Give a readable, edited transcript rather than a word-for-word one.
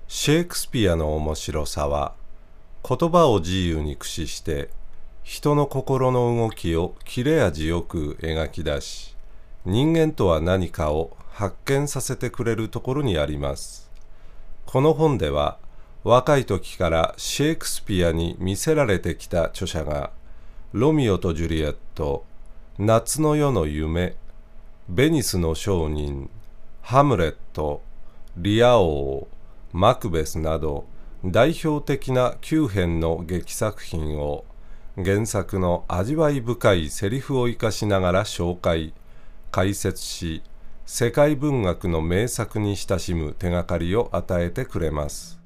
シェイクスピアの面白さは、言葉を自由に駆使して人の心の動きを切れ味よく描き出し、人間とは何かを発見させてくれるところにあります。この本では、若い時からシェイクスピアに魅せられてきた著者が、ロミオとジュリエット、夏の夜の夢、ベニスの商人、ハムレット、リア王、マクベスなど代表的な9編の劇作品を原作の味わい深いセリフを生かしながら紹介、解説し、世界文学の名作に親しむ手がかりを与えてくれます。